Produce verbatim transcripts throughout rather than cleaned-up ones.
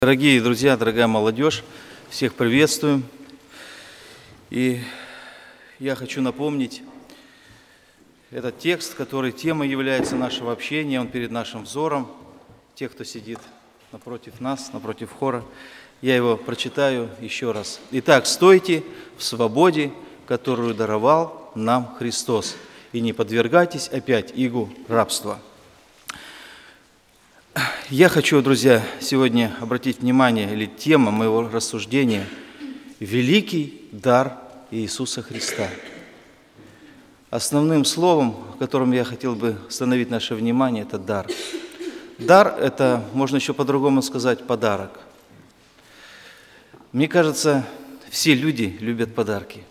Дорогие друзья, дорогая молодежь, всех приветствую. И я хочу напомнить этот текст, который темой является нашего общения, он перед нашим взором. Те, кто сидит напротив нас, напротив хора, я его прочитаю еще раз. Итак, стойте в свободе, которую даровал нам Христос, и не подвергайтесь опять игу рабства. Я хочу, друзья, сегодня обратить внимание, или тема моего рассуждения – великий дар Иисуса Христа. Основным словом, которым я хотел бы остановить наше внимание, это дар. Дар – это, можно еще по-другому сказать, подарок. Мне кажется, все люди любят подарки.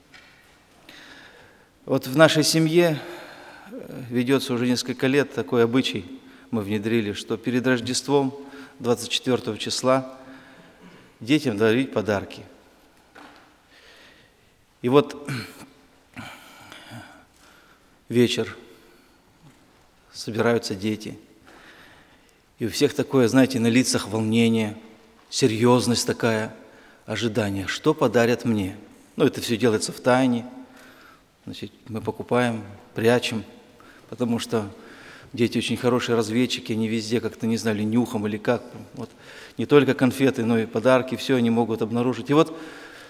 Вот в нашей семье ведется уже несколько лет такой обычай, мы внедрили, что перед Рождеством, двадцать четвёртого числа, детям дарить подарки. И вот вечер, собираются дети, и у всех такое, знаете, на лицах волнение, серьезность такая, ожидание, что подарят мне. Ну, это все делается в тайне, значит, мы покупаем, прячем, потому что дети очень хорошие разведчики, они везде как-то не знали, нюхом или как. Вот. Не только конфеты, но и подарки, все они могут обнаружить. И вот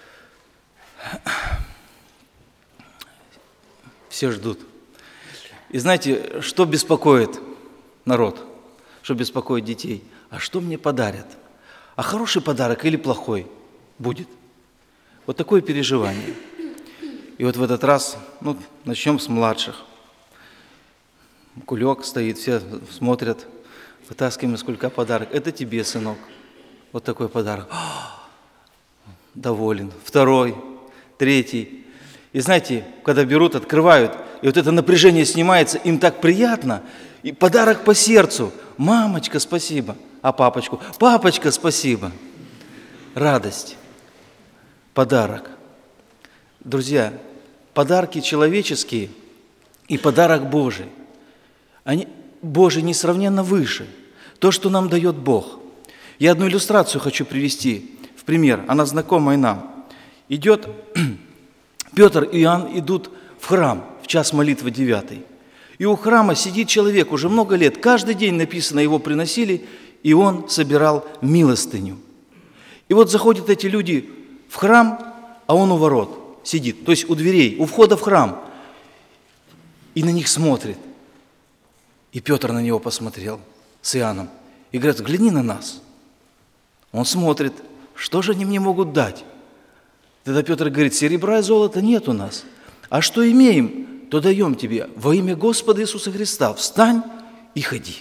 все ждут. И знаете, что беспокоит народ, что беспокоит детей? А что мне подарят? А хороший подарок или плохой будет? Вот такое переживание. И вот в этот раз, ну, начнем с младших. Кулек стоит, все смотрят, вытаскиваем из кулька подарок. Это тебе, сынок. Вот такой подарок. Доволен. Второй, третий. И знаете, когда берут, открывают, и вот это напряжение снимается, им так приятно, и подарок по сердцу. Мамочка, спасибо. А папочку? Папочка, спасибо. Радость. Подарок. Друзья, подарки человеческие и подарок Божий. Они, Божий несравненно выше. То, что нам дает Бог. Я одну иллюстрацию хочу привести в пример. Она знакомая нам. Идет Петр и Иоанн идут в храм в час молитвы девятый. И у храма сидит человек уже много лет. Каждый день написано, его приносили, и он собирал милостыню. И вот заходят эти люди в храм, а он у ворот сидит. То есть у дверей, у входа в храм. И на них смотрит. И Петр на него посмотрел с Иоанном и говорит: гляни на нас. Он смотрит, что же они мне могут дать? Тогда Петр говорит: серебра и золота нет у нас, а что имеем, то даем тебе. Во имя Господа Иисуса Христа встань и ходи.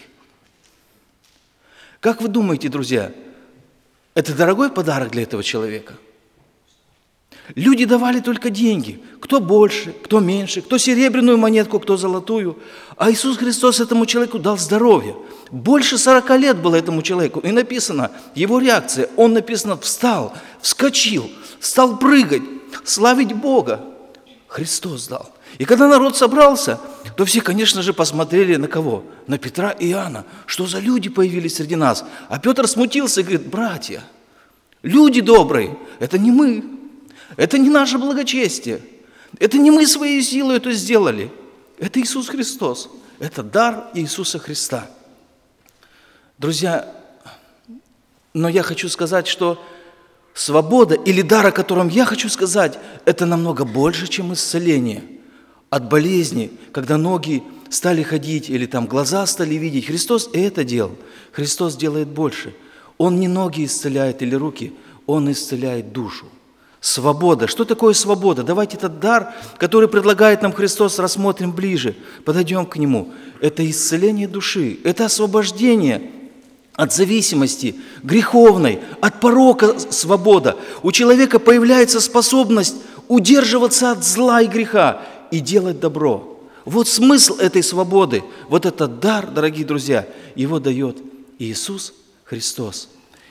Как вы думаете, друзья, это дорогой подарок для этого человека? Люди давали только деньги, кто больше, кто меньше, кто серебряную монетку, кто золотую. А Иисус Христос этому человеку дал здоровье. Больше сорока лет было этому человеку. И написано, его реакция, он написано, встал, вскочил, стал прыгать, славить Бога. Христос дал. И когда народ собрался, то все, конечно же, посмотрели на кого? На Петра и Иоанна. Что за люди появились среди нас? А Петр смутился и говорит: братья, люди добрые, это не мы. Это не наше благочестие. Это не мы своей силой это сделали. Это Иисус Христос. Это дар Иисуса Христа. Друзья, но я хочу сказать, что свобода или дар, о котором я хочу сказать, это намного больше, чем исцеление от болезни, когда ноги стали ходить или там глаза стали видеть. Христос и это делал. Христос делает больше. Он не ноги исцеляет или руки, Он исцеляет душу. Свобода. Что такое свобода? Давайте этот дар, который предлагает нам Христос, рассмотрим ближе. Подойдем к нему. Это исцеление души. Это освобождение от зависимости греховной, от порока свобода. У человека появляется способность удерживаться от зла и греха и делать добро. Вот смысл этой свободы. Вот этот дар, дорогие друзья, его дает Иисус Христос.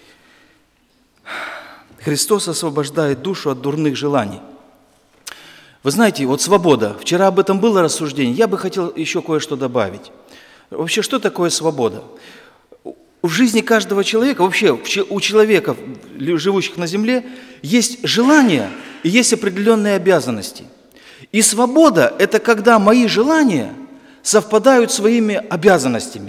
Христос освобождает душу от дурных желаний. Вы знаете, вот свобода, вчера об этом было рассуждение, я бы хотел еще кое-что добавить. Вообще, что такое свобода? в жизни каждого человека, вообще у человека, живущих на земле, есть желания и есть определенные обязанности. И свобода – это когда мои желания совпадают с своими обязанностями.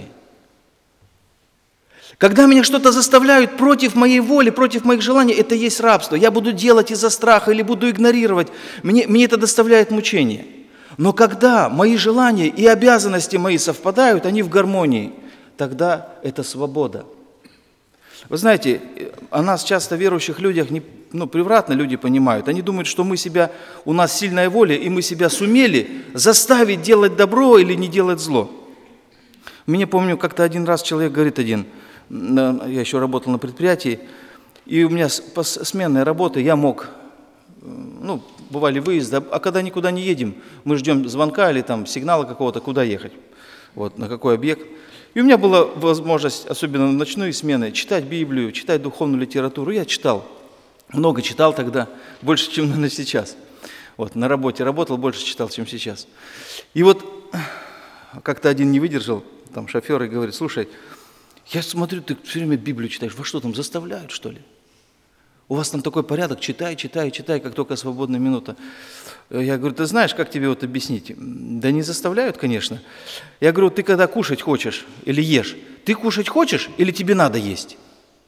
Когда меня что-то заставляют против моей воли, против моих желаний, это есть рабство. Я буду делать из-за страха или буду игнорировать. Мне, мне это доставляет мучение. Но когда мои желания и обязанности мои совпадают, они в гармонии, тогда это свобода. Вы знаете, о нас часто, верующих людях, не, ну, превратно люди понимают. Они думают, что мы себя, у нас сильная воля, и мы себя сумели заставить делать добро или не делать зло. Мне, помню, как-то один раз человек говорит один, я еще работал на предприятии, и у меня сменная работа, я мог, ну, бывали выезды, а когда никуда не едем, мы ждем звонка или там сигнала какого-то, куда ехать, вот, на какой объект. И у меня была возможность, особенно в ночные смены, читать Библию, читать духовную литературу. Я читал, много читал тогда, больше, чем, наверное, сейчас. Вот, на работе работал, больше читал, чем сейчас. И вот как-то один не выдержал, там шофер, и говорит: слушай, я смотрю, ты все время Библию читаешь, вас что там, заставляют, что ли? У вас там такой порядок, читай, читай, читай, как только свободная минута. Я говорю: ты знаешь, как тебе вот объяснить? Да не заставляют, конечно. Я говорю: ты когда кушать хочешь или ешь, ты кушать хочешь или тебе надо есть?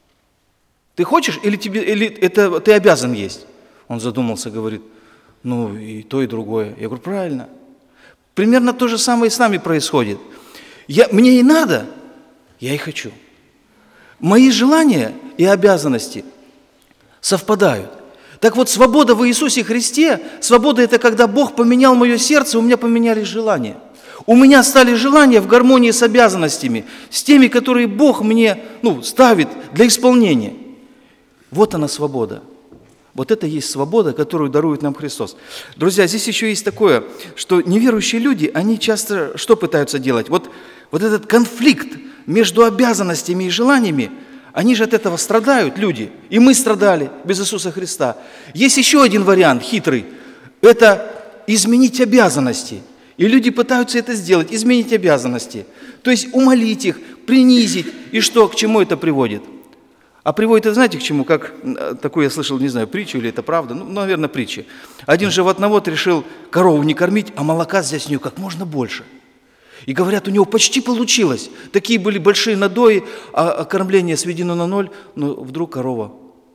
Ты хочешь или, тебе, или это ты обязан есть? Он задумался, говорит: ну и то, и другое. Я говорю: правильно. Примерно то же самое и с нами происходит. Я, мне и надо, я и хочу. Мои желания и обязанности совпадают. Так вот, свобода в Иисусе Христе, свобода – это когда Бог поменял мое сердце, у меня поменялись желания. У меня стали желания в гармонии с обязанностями, с теми, которые Бог мне, ну, ставит для исполнения. Вот она свобода. Вот это и есть свобода, которую дарует нам Христос. Друзья, здесь еще есть такое, что неверующие люди, они часто что пытаются делать? Вот, вот этот конфликт между обязанностями и желаниями, они же от этого страдают, люди. И мы страдали без Иисуса Христа. Есть еще один вариант хитрый. Это изменить обязанности. И люди пытаются это сделать, изменить обязанности. То есть умолить их, принизить. И что, к чему это приводит? А приводит это, знаете, к чему? Как такое я слышал, не знаю, притчу или это правда? Ну, наверное, притча. Один животновод решил корову не кормить, а молока взять с нее как можно больше. И говорят, у него почти получилось. Такие были большие надои, а кормление сведено на ноль, но вдруг корова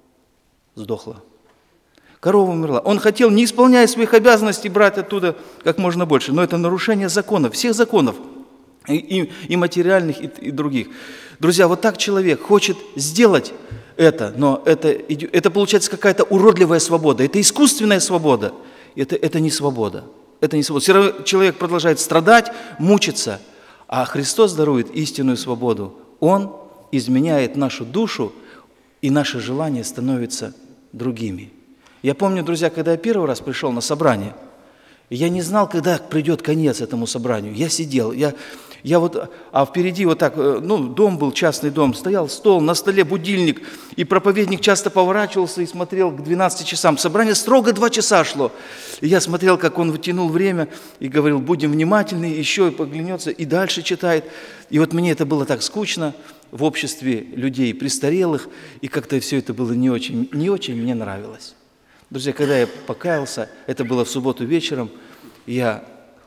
сдохла. Корова умерла. Он хотел, не исполняя своих обязанностей, брать оттуда как можно больше. Но это нарушение законов, всех законов, и, и, и материальных, и, и других. Друзья, вот так человек хочет сделать это, но это, это получается какая-то уродливая свобода. Это искусственная свобода. Это, это не свобода. Это не свобода. Все равно человек продолжает страдать, мучиться, а Христос дарует истинную свободу. Он изменяет нашу душу, и наши желания становятся другими. Я помню, друзья, когда я первый раз пришел на собрание, я не знал, когда придет конец этому собранию. Я сидел, я, я вот, а впереди вот так, ну, дом был, частный дом, стоял стол, на столе будильник, и проповедник часто поворачивался и смотрел к двенадцати часам. Собрание строго два часа шло. И я смотрел, как он вытянул время и говорил: будем внимательны, еще и поглянется, и дальше читает. И вот мне это было так скучно в обществе людей престарелых, и как-то все это было не очень, не очень мне нравилось. Друзья, когда я покаялся, это было в субботу вечером, я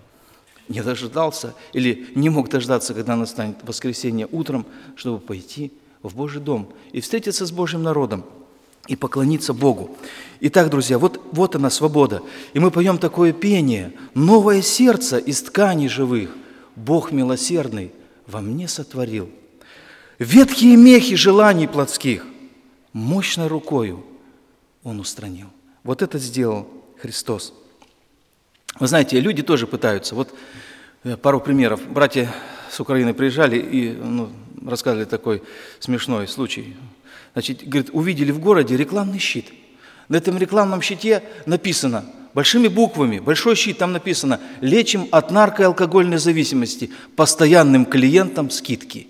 не дождался или не мог дождаться, когда настанет воскресенье утром, чтобы пойти в Божий дом и встретиться с Божьим народом и поклониться Богу. Итак, друзья, вот, вот она свобода. И мы поем такое пение: «Новое сердце из тканей живых Бог милосердный во мне сотворил. Ветхие мехи желаний плотских мощной рукою Он устранил». Вот это сделал Христос. Вы знаете, люди тоже пытаются. Вот пару примеров. Братья с Украины приезжали и ну, рассказывали такой смешной случай. Значит, говорит, увидели в городе рекламный щит. На этом рекламном щите написано большими буквами, большой щит, там написано: «Лечим от нарко- и алкогольной зависимости, постоянным клиентам скидки».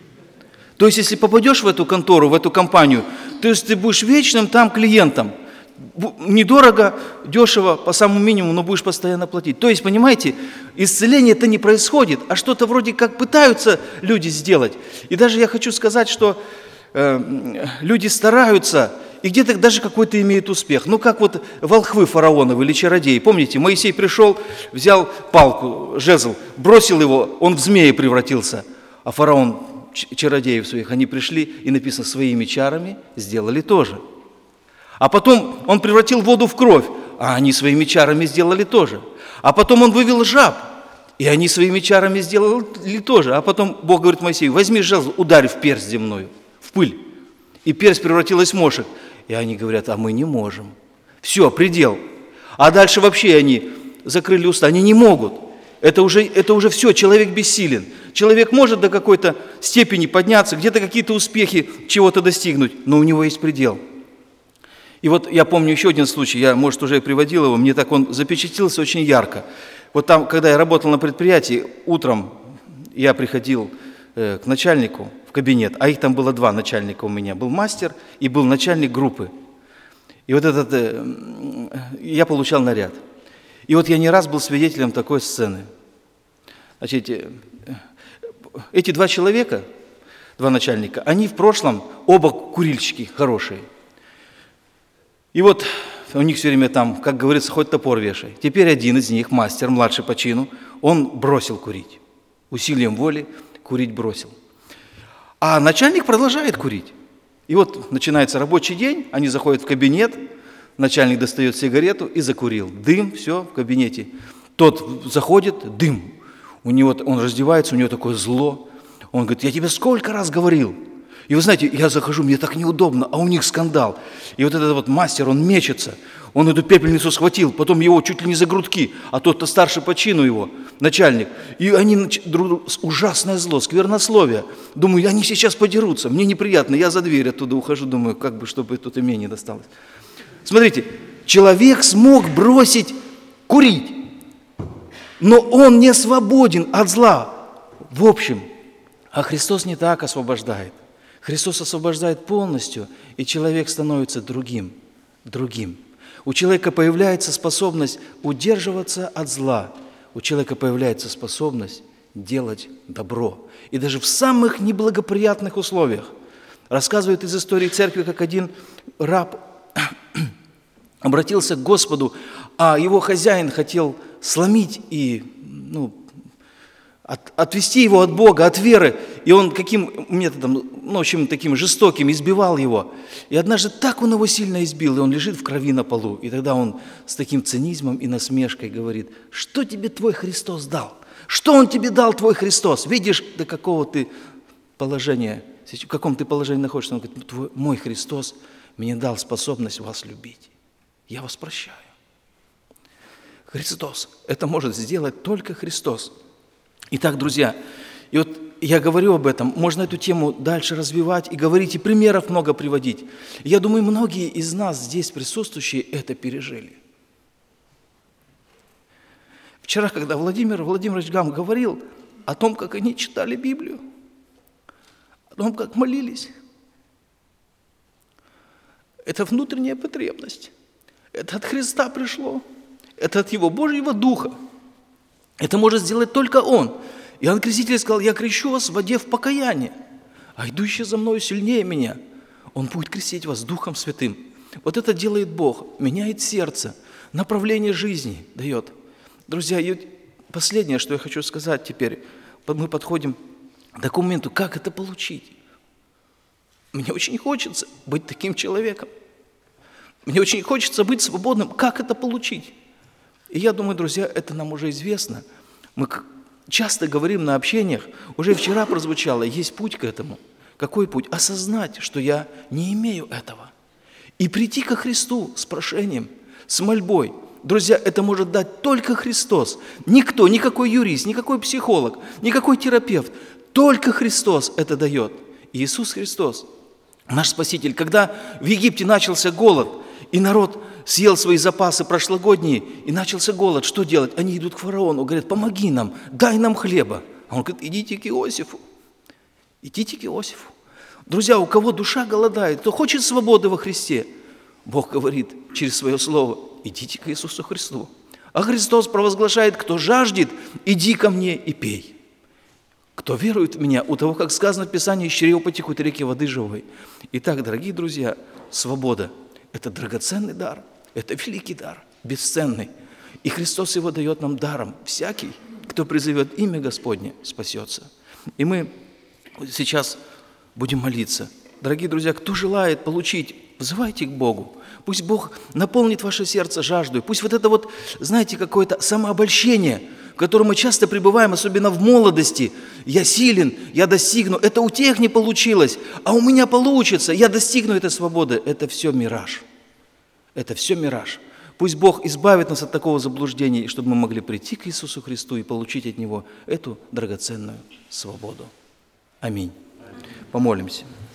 То есть, если попадешь в эту контору, в эту компанию, то есть ты будешь вечным там клиентом. недорого, дешево, по самому минимуму, но будешь постоянно платить. То есть, понимаете, исцеление это не происходит, а что-то вроде как пытаются люди сделать. И даже я хочу сказать, что э, люди стараются, и где-то даже какой-то имеют успех. Ну, как вот волхвы фараоновы или чародеи. Помните, Моисей пришел, взял палку, жезл, бросил его, он в змея превратился. А фараон, чародеев своих, они пришли и, написано, своими чарами сделали тоже. А потом он превратил воду в кровь, а они своими чарами сделали тоже. А потом он вывел жаб, и они своими чарами сделали тоже. А потом Бог говорит Моисею: возьми жезл, ударь в персть земную, в пыль. И персть превратилась в мошек. И они говорят: а мы не можем. Все, предел. А дальше вообще они закрыли уста, они не могут. Это уже, это уже все, человек бессилен. Человек может до какой-то степени подняться, где-то какие-то успехи чего-то достигнуть, но у него есть предел. И вот я помню еще один случай, я, может, уже приводил его, мне так он запечатлился очень ярко. Вот там, когда я работал на предприятии, утром я приходил э, к начальнику в кабинет, а их там было два начальника у меня, был мастер и был начальник группы. И вот этот, э, я получал наряд. И вот я не раз был свидетелем такой сцены. Значит, э, эти два человека, два начальника, они в прошлом оба курильщики хорошие. И вот у них все время там, как говорится, хоть топор вешай. Теперь один из них, мастер, младший по чину, он бросил курить. Усилием воли курить бросил. А начальник продолжает курить. И вот начинается рабочий день, они заходят в кабинет, начальник достает сигарету и закурил. Дым, все, в кабинете. Тот заходит, дым. У него, он раздевается, у него такое зло. Он говорит: я тебе сколько раз говорил. И вы знаете, я захожу, мне так неудобно, а у них скандал. И вот этот вот мастер, он мечется, он эту пепельницу схватил, потом его чуть ли не за грудки, а тот-то старше по чину его, начальник. И они, друг, ужасное зло, сквернословие. Думаю, они сейчас подерутся, мне неприятно, я за дверь оттуда ухожу, думаю, как бы, чтобы тут и мне не досталось. Смотрите, человек смог бросить курить, но он не свободен от зла. В общем, а Христос не так освобождает. Христос освобождает полностью, и человек становится другим, другим. У человека появляется способность удерживаться от зла. У человека появляется способность делать добро. И даже в самых неблагоприятных условиях. Рассказывают из истории церкви, как один раб обратился к Господу, а его хозяин хотел сломить и, ну, От, отвести его от Бога, от веры. И он каким методом, ну, в общем, таким жестоким избивал его. И однажды так он его сильно избил, и он лежит в крови на полу. И тогда он с таким цинизмом и насмешкой говорит: что тебе твой Христос дал? Что он тебе дал, твой Христос? Видишь, до какого ты положения, в каком ты положении находишься? Он говорит: твой, мой Христос мне дал способность вас любить. Я вас прощаю. Христос. Это может сделать только Христос. Итак, друзья, и вот я говорю об этом, можно эту тему дальше развивать и говорить, и примеров много приводить. Я думаю, многие из нас здесь присутствующие это пережили. Вчера, когда Владимир Владимирович Гам говорил о том, как они читали Библию, о том, как молились, это внутренняя потребность. Это от Христа пришло, это от Его Божьего Духа. Это может сделать только Он. Иоанн Креститель сказал: я крещу вас в воде в покаяние, а идущий за мною сильнее меня, Он будет крестить вас Духом Святым. Вот это делает Бог, меняет сердце, направление жизни дает. Друзья, и последнее, что я хочу сказать теперь, мы подходим к такому моменту, как это получить. Мне очень хочется быть таким человеком. Мне очень хочется быть свободным. Как это получить? И я думаю, друзья, это нам уже известно. Мы часто говорим на общениях, уже вчера прозвучало, есть путь к этому. Какой путь? Осознать, что я не имею этого. И прийти ко Христу с прошением, с мольбой. Друзья, это может дать только Христос. Никто, никакой юрист, никакой психолог, никакой терапевт. Только Христос это дает. Иисус Христос, наш Спаситель. Когда в Египте начался голод, и народ съел свои запасы прошлогодние, и начался голод, что делать? Они идут к фараону, говорят: помоги нам, дай нам хлеба. А он говорит: идите к Иосифу. Идите к Иосифу. Друзья, у кого душа голодает, кто хочет свободы во Христе, Бог говорит через свое слово: идите к Иисусу Христу. А Христос провозглашает: кто жаждет, иди ко мне и пей. Кто верует в меня, у того, как сказано в Писании, из чрева потекут реки воды живой. Итак, дорогие друзья, свобода – это драгоценный дар, это великий дар, бесценный. И Христос его дает нам даром. Всякий, кто призовет имя Господне, спасется. И мы сейчас будем молиться. Дорогие друзья, кто желает получить, взывайте к Богу. Пусть Бог наполнит ваше сердце жаждой. Пусть вот это вот, знаете, какое-то самообольщение, в котором мы часто пребываем, особенно в молодости. Я силен, я достигну. Это у тех не получилось, а у меня получится. Я достигну этой свободы. Это все мираж. Это все мираж. Пусть Бог избавит нас от такого заблуждения, чтобы мы могли прийти к Иисусу Христу и получить от Него эту драгоценную свободу. Аминь. Помолимся.